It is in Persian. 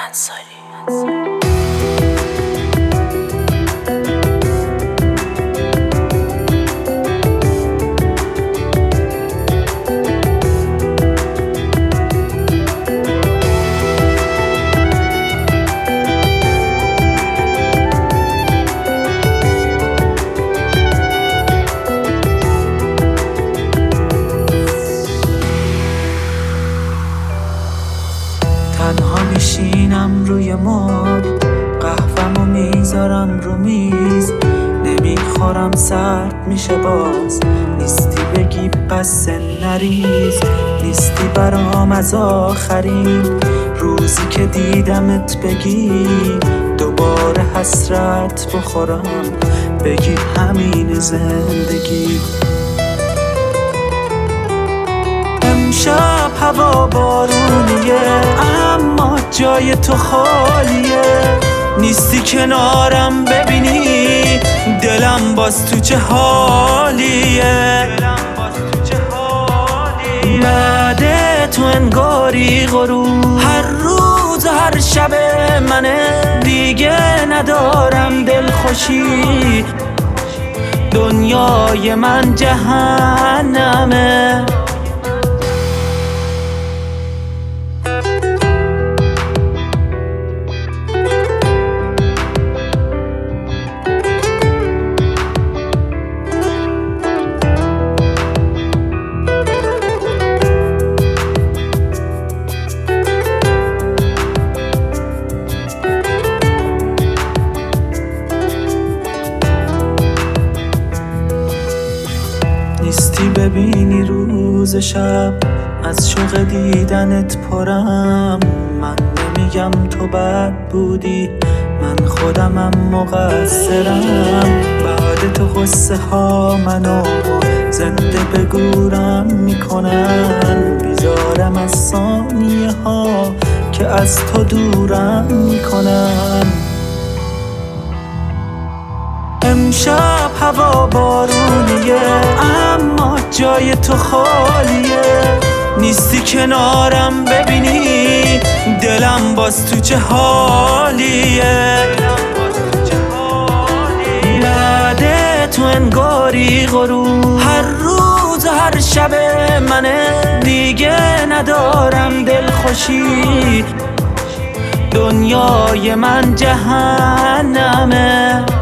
انصاری. تنها میشینم روی مبل، قهوه‌مو میذارم رو میز، نمیخورم سرد میشه باز، نیستی بگی پس نریز، نیستی برام از آخرین روزی که دیدمت بگی دوباره حسرت بخورم، بگی همین زندگی. امشب هوا بارونیه اما جای تو خالیه، نیستی کنارم ببینی دلم باز تو چه حالیه. بعد تو انگاری غروب هر روز هر شب منه، دیگه ندارم دلخوشی، دنیای من جهنمه. نیستی ببینی روز شب از شوق دیدنت پرم، من نمیگم تو بد بودی، من خودمم مقصرم، بعد تو غصه ها منو زنده به گورم میکنن، بیزارم از ثانیه ها که از تو دورم میکنن. امشب هوا بارونیه اما جای تو خالیه، نیستی کنارم ببینی دلم باز تو چه حالیه. بعد تو انگاری غروب هر روز هر شب منه، دیگه ندارم دلخوشی، دنیای من جهنمه.